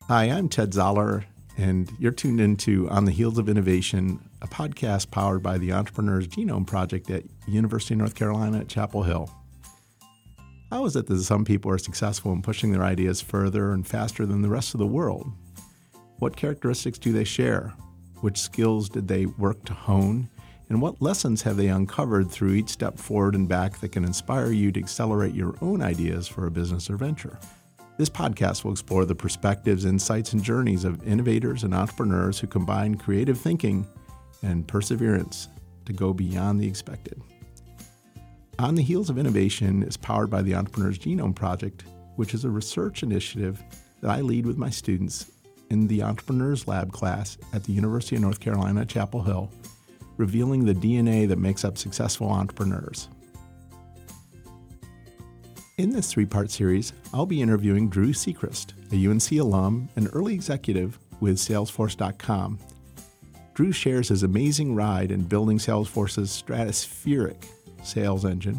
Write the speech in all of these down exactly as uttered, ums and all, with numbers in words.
Hi, I'm Ted Zoller, and you're tuned into On the Heels of Innovation, a podcast powered by the Entrepreneur's Genome Project at University of North Carolina at Chapel Hill. How is it that some people are successful in pushing their ideas further and faster than the rest of the world? What characteristics do they share? Which skills did they work to hone? And what lessons have they uncovered through each step forward and back that can inspire you to accelerate your own ideas for a business or venture? This podcast will explore the perspectives, insights, and journeys of innovators and entrepreneurs who combine creative thinking and perseverance to go beyond the expected. On the Heels of Innovation is powered by the Entrepreneur's Genome Project, which is a research initiative that I lead with my students in the Entrepreneurs Lab class at the University of North Carolina at Chapel Hill, revealing the D N A that makes up successful entrepreneurs. In this three-part series, I'll be interviewing Drew Sechrist, a U N C alum and early executive with Salesforce dot com. Drew shares his amazing ride in building Salesforce's stratospheric sales engine.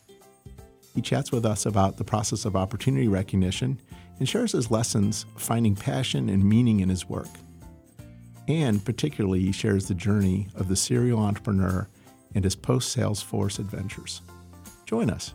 He chats with us about the process of opportunity recognition and shares his lessons finding passion and meaning in his work. And particularly, he shares the journey of the serial entrepreneur and his post-Salesforce adventures. Join us.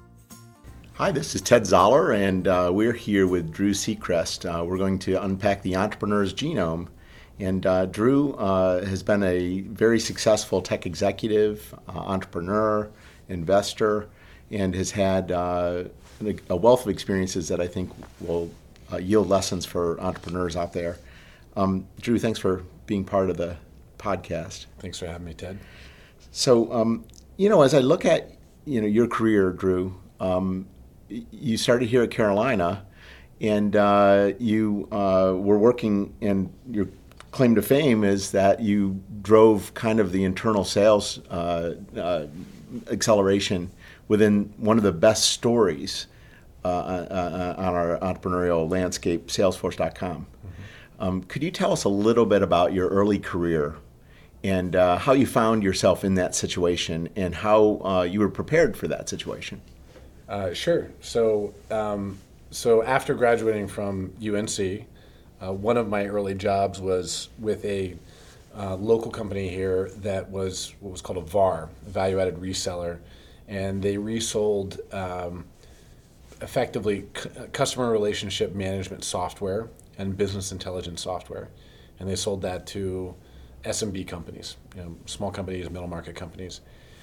Hi, this is Ted Zoller, and uh, we're here with Drew Sechrist. Uh, we're going to unpack the entrepreneur's genome. And uh, Drew uh, has been a very successful tech executive, uh, entrepreneur, investor, and has had uh, a wealth of experiences that I think will uh, yield lessons for entrepreneurs out there. Um, Drew, thanks for being part of the podcast. Thanks for having me, Ted. So, um, you know, as I look at, you know, your career, Drew, um, you started here at Carolina, and uh, you uh, were working, and your claim to fame is that you drove kind of the internal sales uh, uh, acceleration within one of the best stories uh, uh, on our entrepreneurial landscape, Salesforce dot com. Mm-hmm. Um, could you tell us a little bit about your early career and uh, how you found yourself in that situation and how uh, you were prepared for that situation? Uh, sure. So, um, so after graduating from U N C, uh, one of my early jobs was with a uh, local company here that was what was called a V A R, a value-added reseller, and they resold um, effectively c- customer relationship management software and business intelligence software, and they sold that to S M B companies, you know, small companies, middle market companies,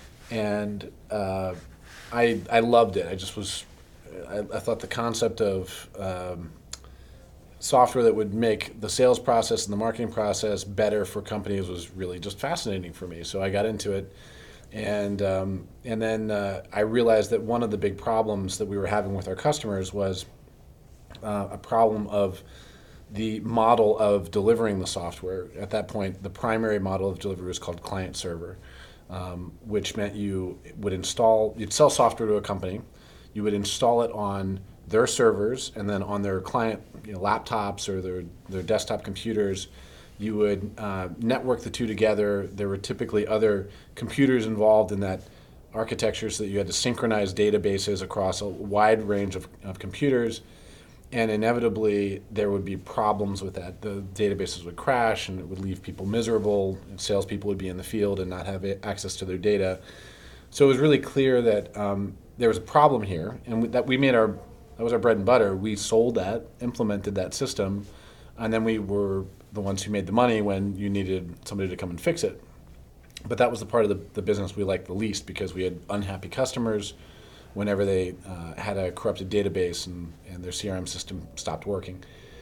and uh, I I loved it. I just was, I, I thought the concept of um, software that would make the sales process and the marketing process better for companies was really just fascinating for me. So I got into it, and um, and then uh, I realized that one of the big problems that we were having with our customers was uh, a problem of the model of delivering the software. At that point, the primary model of delivery was called client server. Um, which meant you would install, you'd sell software to a company, you would install it on their servers, and then on their client you know, laptops or their, their desktop computers, you would uh, network the two together. There were typically other computers involved in that architecture, so that you had to synchronize databases across a wide range of, of computers. And inevitably, there would be problems with that. The databases would crash, and it would leave people miserable. And salespeople would be in the field and not have access to their data. So it was really clear that um, there was a problem here, and we, that we made our that was our bread and butter. We sold that, implemented that system, and then we were the ones who made the money when you needed somebody to come and fix it. But that was the part of the, the business we liked the least, because we had unhappy customers whenever they uh, had a corrupted database and, and their C R M system stopped working.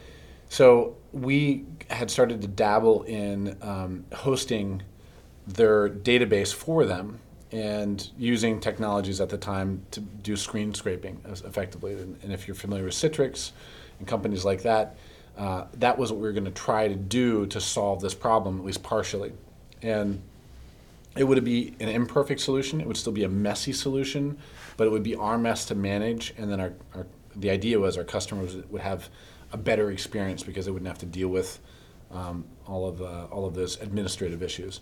So we had started to dabble in um, hosting their database for them and using technologies at the time to do screen scraping effectively. And, and if you're familiar with Citrix and companies like that, uh, that was what we were going to try to do to solve this problem, at least partially. And it would be an imperfect solution. It would still be a messy solution, but it would be our mess to manage. And then our, our the idea was our customers would have a better experience because they wouldn't have to deal with um, all of uh, all of those administrative issues.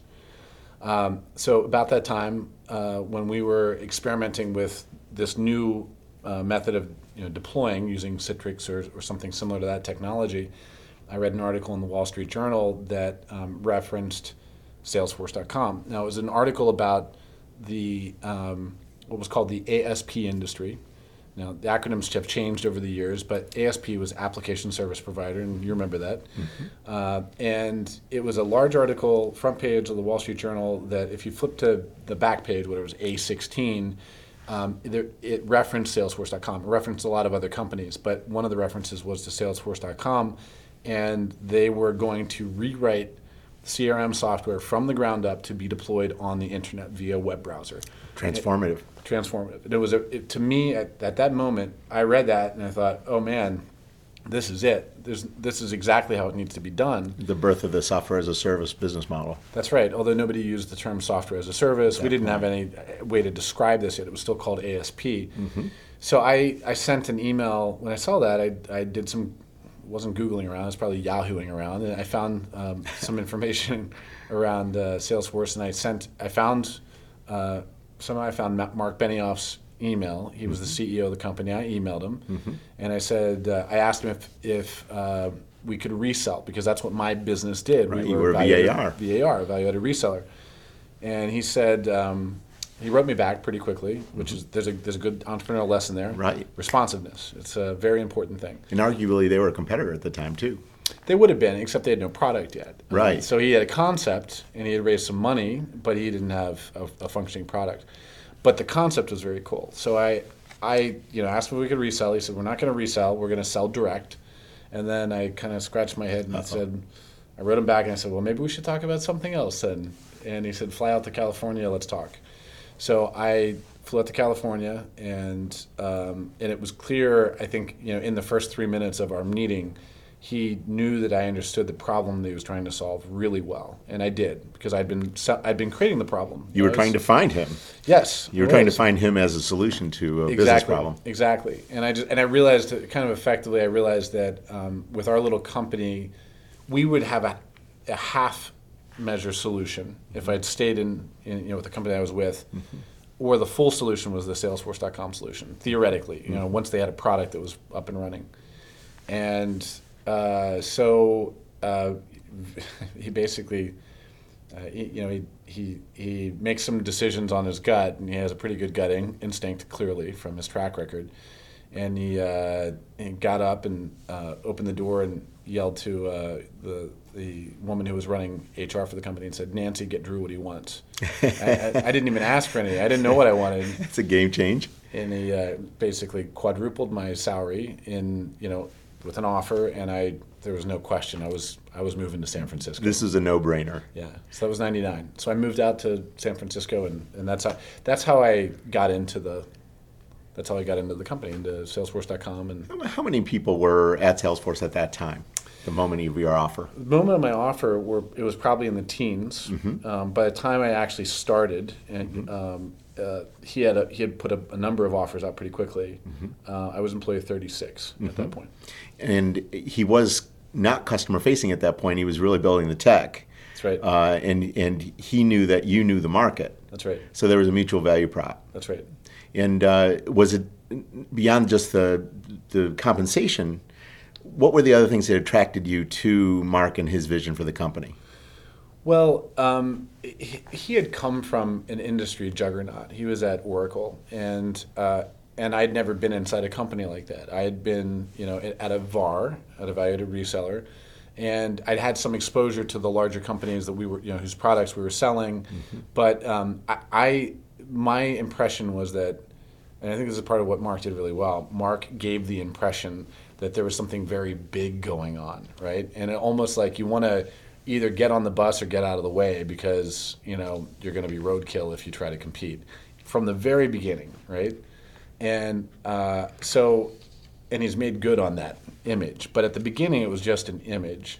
Um, so about that time, uh, when we were experimenting with this new uh, method of you know, deploying using Citrix or, or something similar to that technology, I read an article in the Wall Street Journal that um, referenced Salesforce dot com. Now, it was an article about the um, what was called the A S P industry. Now, the acronyms have changed over the years, but A S P was Application Service Provider, and you remember that. Mm-hmm. Uh, and it was a large article, front page of the Wall Street Journal, that if you flip to the back page, whatever it was, A sixteen, um, there, it referenced Salesforce dot com. It referenced a lot of other companies, but one of the references was to Salesforce dot com, and they were going to rewrite C R M software from the ground up to be deployed on the internet via web browser. Transformative. It, transformative. And it was a, it, to me at, at that moment, I read that and I thought, oh man, this is it. There's, this is exactly how it needs to be done. The birth of the software as a service business model. That's right. Although nobody used the term software as a service, Definitely. we didn't have any way to describe this yet. It was still called A S P. Mm-hmm. So I, I sent an email when I saw that. I, I did some. wasn't Googling around, I was probably Yahooing around, and I found um, some information around uh, Salesforce, and I sent, I found, uh, somehow I found Mark Benioff's email. He was mm-hmm. the C E O of the company. I emailed him, mm-hmm. and I said, uh, I asked him if, if uh, we could resell, because that's what my business did. Right, we you were V A R. V A R, value-added reseller. And he said, um, he wrote me back pretty quickly, which mm-hmm. is there's a there's a good entrepreneurial lesson there. Right. Responsiveness. It's a very important thing. And arguably they were a competitor at the time too. They would have been, except they had no product yet. Right. Um, so he had a concept and he had raised some money, but he didn't have a, a functioning product. But the concept was very cool. So I I you know asked him if we could resell. He said, we're not going to resell. We're going to sell direct. And then I kind of scratched my head and I said, I wrote him back and I said, well, maybe we should talk about something else then. And he said, fly out to California, let's talk. So I flew out to California, and um, and it was clear, I think, you know, in the first three minutes of our meeting, he knew that I understood the problem that he was trying to solve really well, and I did, because I'd been I'd been creating the problem. You were trying to find him. Yes, you were trying to find him as a solution to a exactly, business problem. Exactly, and I just and I realized kind of effectively, I realized that um, with our little company, we would have a, a half measure solution if I'd stayed in, in you know with the company I was with, mm-hmm. or the full solution was the Salesforce dot com solution, theoretically, you know, mm-hmm. once they had a product that was up and running. And uh, so uh, he basically, uh, he, you know, he, he he makes some decisions on his gut, and he has a pretty good gut in, instinct, clearly, from his track record. And he, uh, he got up and uh, opened the door and yelled to uh, the the woman who was running H R for the company and said, Nancy, get Drew what he wants. I, I, I didn't even ask for anything. I didn't know what I wanted. It's a game change. And he uh, basically quadrupled my salary in, you know, with an offer, and I there was no question. I was I was moving to San Francisco. This is a no-brainer. Yeah. So that was ninety-nine. So I moved out to San Francisco, and, and that's how that's how I got into the that's how I got into the company, into Salesforce dot com. And how many people were at Salesforce at that time? The moment of your offer? The moment of my offer, were it was probably in the teens. Mm-hmm. Um, by the time I actually started, and mm-hmm. um, uh, he had a, he had put a, a number of offers out pretty quickly. Mm-hmm. Uh, I was employee thirty-six mm-hmm. at that point. And he was not customer facing at that point. He was really building the tech. That's right. Uh, and and he knew that you knew the market. That's right. So there was a mutual value prop. That's right. And uh, was it beyond just the the compensation? What were the other things that attracted you to Mark and his vision for the company? Well, um, he, he had come from an industry juggernaut. He was at Oracle, and uh, and I'd never been inside a company like that. I had been, you know, at a V A R, at a value-added reseller, and I'd had some exposure to the larger companies that we were, you know, whose products we were selling. Mm-hmm. But um, I, I, my impression was that, and I think this is part of what Mark did really well. Mark gave the impression that there was something very big going on, right? And it almost like you want to either get on the bus or get out of the way, because, you know, you're going to be roadkill if you try to compete from the very beginning, right? And uh, so, and he's made good on that image. But at the beginning, it was just an image.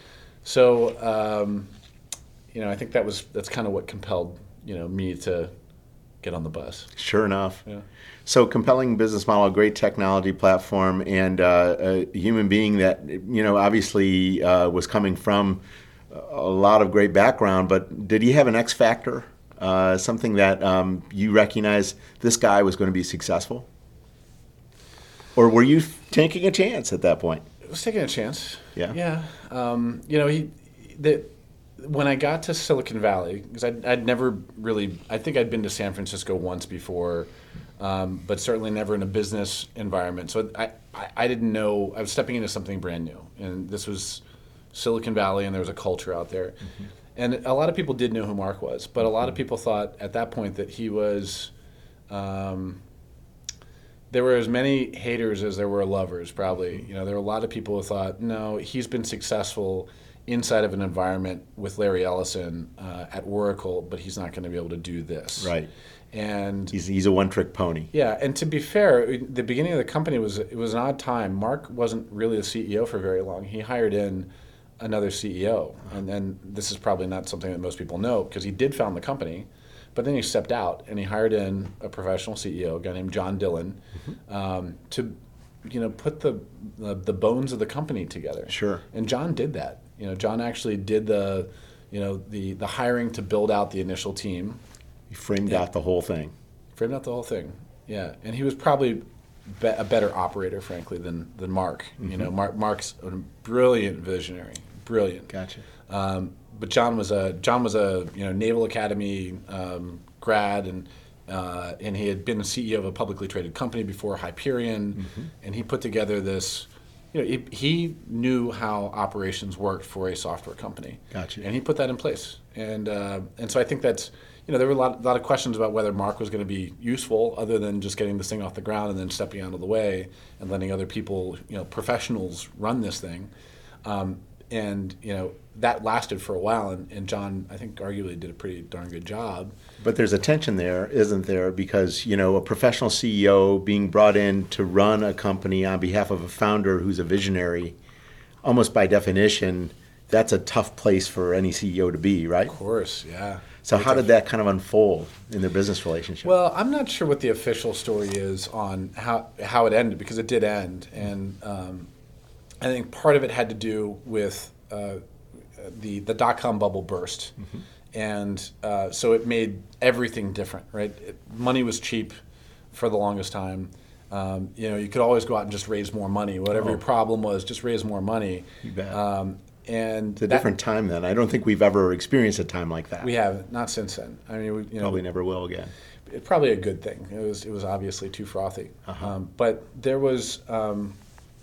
So, um, you know, I think that was that's kind of what compelled, you know, me to get on the bus. Sure enough. Yeah. So compelling business model, great technology platform, and uh, a human being that, you know, obviously uh, was coming from a lot of great background, but did he have an X factor? Uh, something that um, you recognize this guy was going to be successful? Or were you taking a chance at that point? was taking a chance. Yeah. Yeah. Um, you know, he the when I got to Silicon Valley, because I'd, I'd never really, I think I'd been to San Francisco once before, um, but certainly never in a business environment. So I, I, I didn't know, I was stepping into something brand new. And this was Silicon Valley, and there was a culture out there. Mm-hmm. And a lot of people did know who Mark was, but a lot of people thought at that point that he was, um, there were as many haters as there were lovers, probably. You know, there were a lot of people who thought, no, he's been successful inside of an environment with Larry Ellison uh, at Oracle, but he's not going to be able to do this. Right. And he's he's a one-trick pony. Yeah, and to be fair, the beginning of the company was it was an odd time. Mark wasn't really the C E O for very long. He hired in another C E O, and then this is probably not something that most people know because he did found the company, but then he stepped out and he hired in a professional C E O, a guy named John Dillon, mm-hmm. um, to you know put the, the the bones of the company together. Sure. And John did that. You know, John actually did the, you know, the, the hiring to build out the initial team. He framed yeah. out the whole thing. Framed out the whole thing, yeah. And he was probably be- a better operator, frankly, than than Mark. Mm-hmm. You know, Mark Mark's a brilliant visionary, brilliant. Gotcha. Um, but John was a John was a you know Naval Academy um, grad, and uh, and he had been a C E O of a publicly traded company before, Hyperion, mm-hmm. and he put together this. You know, he, he knew how operations worked for a software company. Gotcha. And he put that in place. And uh, and so I think that's, you know, there were a lot, lot of questions about whether Mark was going to be useful other than just getting this thing off the ground and then stepping out of the way and letting other people, you know, professionals run this thing. Um, and, you know, that lasted for a while. And, and John, I think, arguably did a pretty darn good job. But there's a tension there, isn't there? Because, you know, a professional C E O being brought in to run a company on behalf of a founder who's a visionary, almost by definition, that's a tough place for any C E O to be, right? Of course, yeah. So how did that kind of unfold in their business relationship? Well, I'm not sure what the official story is on how how it ended, because it did end. And um, I think part of it had to do with uh, the, the dot-com bubble burst. Mm-hmm. And uh, so it made everything different, right? It, money was cheap for the longest time. Um, you know, you could always go out and just raise more money. Whatever oh. your problem was, just raise more money. You bet. Um, and it's a that, different time then. I don't think we've ever experienced a time like that. We haven't, not since then. I mean, we, you know, probably never will again. It's probably a good thing. It was it was obviously too frothy. Uh-huh. Um, but there was um,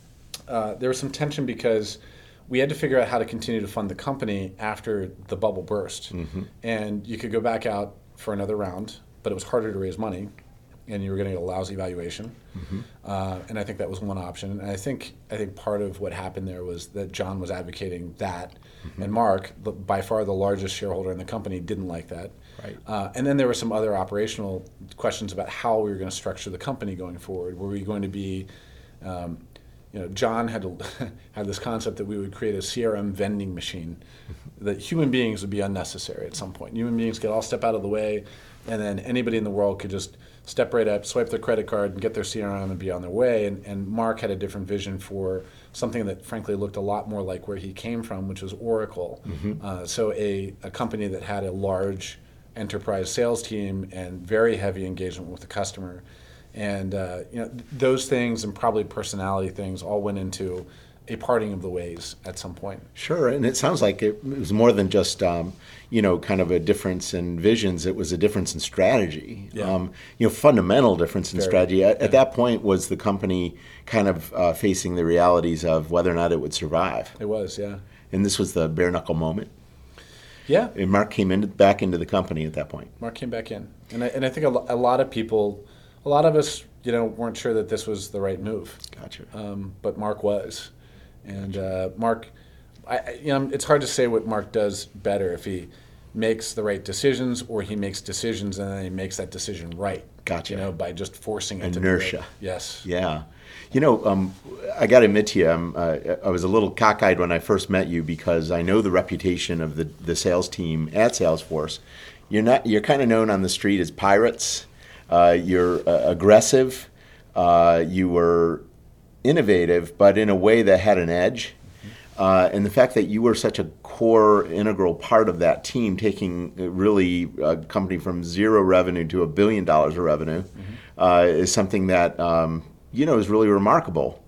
uh, there was some tension because we had to figure out how to continue to fund the company after the bubble burst. Mm-hmm. And you could go back out for another round, but it was harder to raise money, and you were getting a lousy valuation. Mm-hmm. Uh, and I think that was one option. And I think I think part of what happened there was that John was advocating that, mm-hmm. and Mark, the, by far the largest shareholder in the company, didn't like that. Right. Uh, and then there were some other operational questions about how we were going to structure the company going forward. Were we going to be um, You know, John had to, had this concept that we would create a C R M vending machine, that human beings would be unnecessary at some point. Human beings could all step out of the way, and then anybody in the world could just step right up, swipe their credit card, and get their C R M and be on their way. And, and Mark had a different vision for something that frankly looked a lot more like where he came from, which was Oracle. Mm-hmm. Uh, so a, a company that had a large enterprise sales team and very heavy engagement with the customer. And uh, you know, th- those things and probably personality things all went into a parting of the ways at some point. Sure, and it sounds like it was more than just um, you know, kind of a difference in visions. It was a difference in strategy. Yeah. Um, you know, fundamental difference in Very, strategy. At, yeah. at that point, was the company kind of uh, facing the realities of whether or not it would survive? It was, yeah. And this was the bare knuckle moment. Yeah. And Mark came in, back into the company at that point. Mark came back in, and I, and I think a, lo- a lot of people. A lot of us, you know, weren't sure that this was the right move. Gotcha. Um, but Mark was, and uh, Mark, I, you know, it's hard to say what Mark does better, if he makes the right decisions or he makes decisions and then he makes that decision right. Gotcha. You know, by just forcing it. Inertia. To be right. Yes. Yeah. You know, um, I got to admit to you, um, uh, I was a little cockeyed when I first met you because I know the reputation of the the sales team at Salesforce. You're not. You're kind of known on the street as pirates. Uh, you're uh, aggressive, uh, you were innovative, but in a way that had an edge. Uh, and the fact that you were such a core, integral part of that team, taking really a company from zero revenue to a billion dollars of revenue, mm-hmm. uh, is something that um, you know is really remarkable.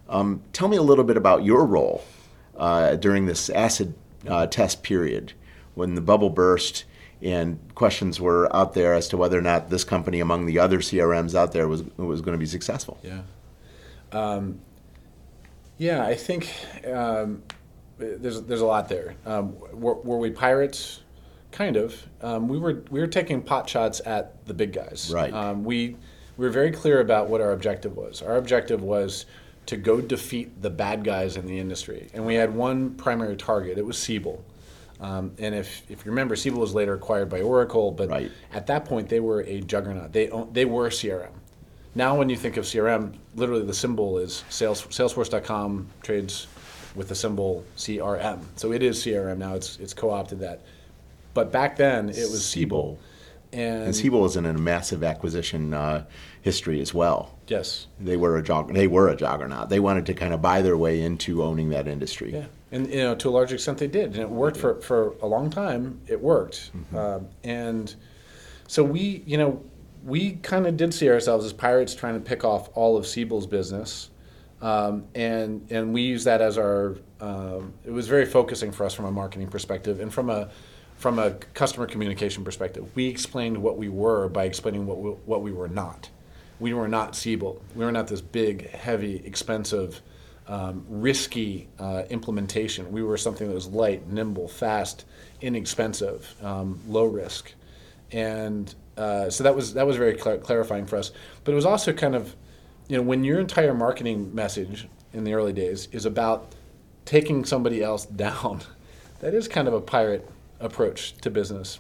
Um, tell me a little bit about your role uh, during this acid uh, test period when the bubble burst and questions were out there as to whether or not this company, among the other C R Ms out there, was was going to be successful. Yeah. Um, yeah, I think um, there's there's a lot there. Um, were, were we pirates? Kind of. Um, we were we were taking pot shots at the big guys. Right. Um, we we were very clear about what our objective was. Our objective was to go defeat the bad guys in the industry, and we had one primary target. It was Siebel. Um, and if, if you remember, Siebel was later acquired by Oracle, but right. at that point they were a juggernaut. They own, they were C R M. Now when you think of C R M, literally the symbol is Sales, Salesforce dot com trades with the symbol C R M. So it is C R M now. It's it's co-opted that. But back then it was Siebel. And, and Siebel was in a massive acquisition uh, history as well. Yes. They were a jog- they were a juggernaut. They wanted to kind of buy their way into owning that industry. Yeah. And you know, to a large extent, they did, and it worked for, for a long time. It worked, mm-hmm. um, and so we, you know, we kind of did see ourselves as pirates trying to pick off all of Siebel's business, um, and and we used that as our. Um, it was very focusing for us from a marketing perspective and from a from a customer communication perspective. We explained what we were by explaining what we, what we were not. We were not Siebel. We were not this big, heavy, expensive. Um, risky uh, implementation. We were something that was light, nimble, fast, inexpensive, um, low risk, and uh, so that was that was very clar- clarifying for us. But it was also kind of, you know, when your entire marketing message in the early days is about taking somebody else down, that is kind of a pirate approach to business.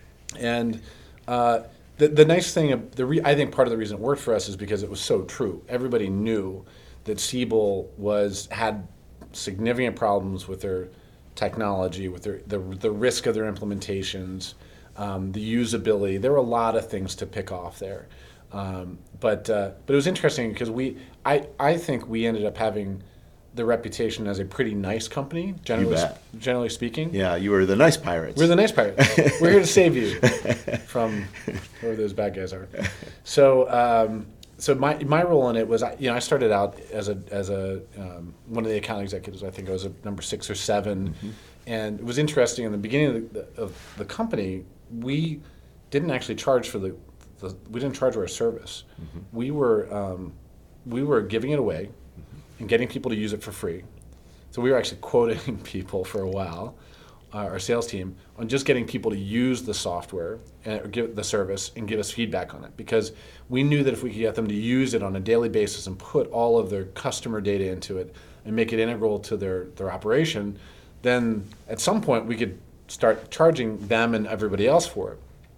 And uh, the the nice thing, the re- I think part of the reason it worked for us is because it was so true. Everybody knew that Siebel was had significant problems with their technology, with their the, the risk of their implementations, um, the usability. There were a lot of things to pick off there, um, but uh, but it was interesting because we I I think we ended up having the reputation as a pretty nice company, generally bet. generally speaking. Yeah, you were the nice pirates. We're the nice pirates. We're here to save you from whoever those bad guys are. So. Um, So my my role in it was, you know, I started out as a as a um, one of the account executives. I think I was a number six or seven, mm-hmm. and it was interesting. In the beginning of the, of the company, we didn't actually charge for the, the we didn't charge for our service. Mm-hmm. We were um, we were giving it away, mm-hmm. and getting people to use it for free. So we were actually quoting people for a while, uh, our sales team, on just getting people to use the software and or give the service and give us feedback on it, because we knew that if we could get them to use it on a daily basis and put all of their customer data into it and make it integral to their, their operation, then at some point we could start charging them and everybody else for it.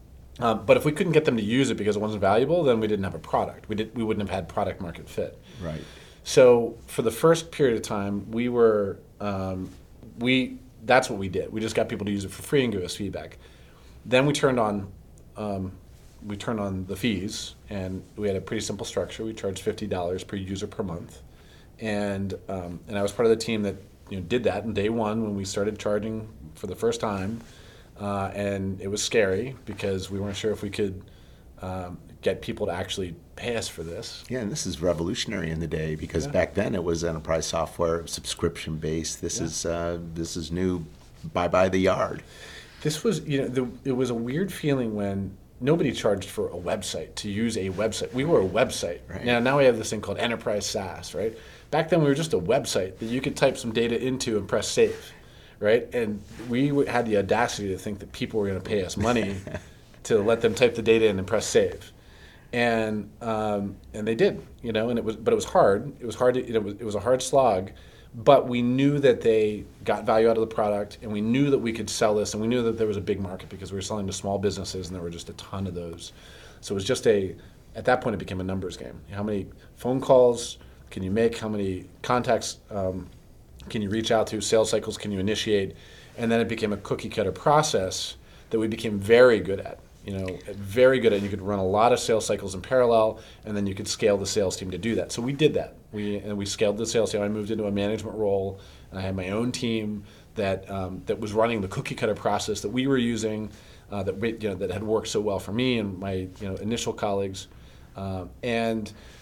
Um, but if we couldn't get them to use it because it wasn't valuable, then we didn't have a product. We did we wouldn't have had product market fit. Right. So for the first period of time, we were um, we that's what we did. We just got people to use it for free and give us feedback. Then we turned on um, we turned on the fees, and we had a pretty simple structure. We charged fifty dollars per user per month, and um, and I was part of the team that you know did that on day one when we started charging for the first time, uh, and it was scary because we weren't sure if we could um, get people to actually pay us for this. Yeah, and this is revolutionary in the day because yeah. back then it was enterprise software, subscription based. This yeah. is uh, this is new. Bye bye the yard. This was you know the, it was a weird feeling when nobody charged for a website to use a website. We were a website. Right. Now now we have this thing called enterprise SaaS, right? Back then we were just a website that you could type some data into and press save, right? And we had the audacity to think that people were going to pay us money to let them type the data in and press save. And um, and they did, you know, and it was, but it was hard. It was hard. To, it was it was a hard slog, but we knew that they got value out of the product, and we knew that we could sell this, and we knew that there was a big market because we were selling to small businesses, and there were just a ton of those. So it was just a, at that point, it became a numbers game. How many phone calls can you make? How many contacts um, can you reach out to? Sales cycles can you initiate? And then it became a cookie cutter process that we became very good at. You know, very good at. You could run a lot of sales cycles in parallel, and then you could scale the sales team to do that. So we did that. We and we scaled the sales team. I moved into a management role, and I had my own team that um, that was running the cookie cutter process that we were using, uh, that we, you know that had worked so well for me and my you know initial colleagues, uh, and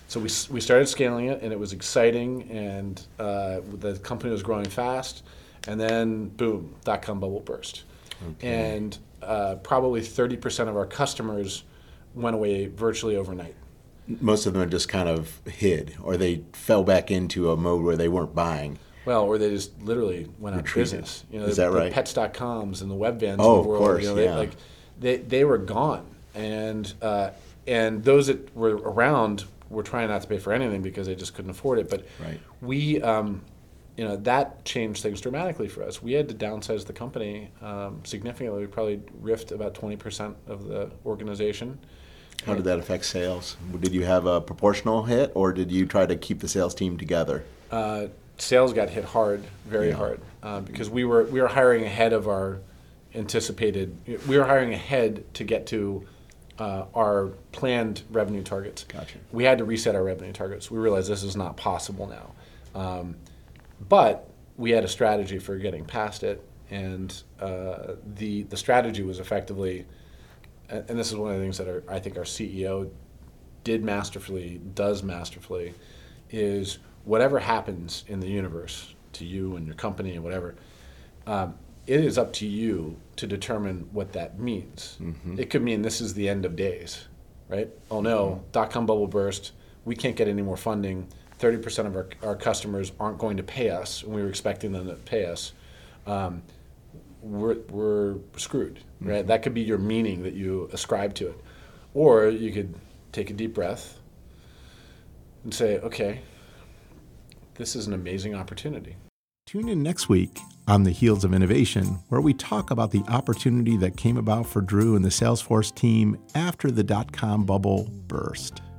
so we, s- we started scaling it, and it was exciting, and uh, the company was growing fast, and then boom, dot-com bubble burst. Okay. And uh, probably thirty percent of our customers went away virtually overnight. Most of them just kind of hid, or they fell back into a mode where they weren't buying. Well, or they just literally went out of Retreated. business. You know, Is the, that right? The pets dot coms and the web vans Oh, of the world. of course, you know, they, yeah. like they they were gone, and uh, and those that were around were trying not to pay for anything because they just couldn't afford it. But Right. we, um, you know, that changed things dramatically for us. We had to downsize the company um, significantly. We probably riffed about twenty percent of the organization. How did that affect sales? Did you have a proportional hit, or did you try to keep the sales team together? Uh, sales got hit hard, very Yeah. hard, uh, because we were we were hiring ahead of our anticipated. We were hiring ahead to get to uh, our planned revenue targets. Gotcha. We had to reset our revenue targets. We realized this is not possible now, um, but we had a strategy for getting past it, and uh, the the strategy was effectively, and and this is one of the things that our, I think our C E O did masterfully, does masterfully, is whatever happens in the universe to you and your company and whatever, um, it is up to you to determine what that means. Mm-hmm. It could mean this is the end of days, right? Oh no, mm-hmm. dot-com bubble burst, we can't get any more funding, thirty percent of our, our customers aren't going to pay us, and we were expecting them to pay us. Um, we're, we're screwed, right? Mm-hmm. That could be your meaning that you ascribe to it. Or you could take a deep breath and say, okay, this is an amazing opportunity. Tune in next week on The Heels of Innovation, where we talk about the opportunity that came about for Drew and the Salesforce team after the dot-com bubble burst.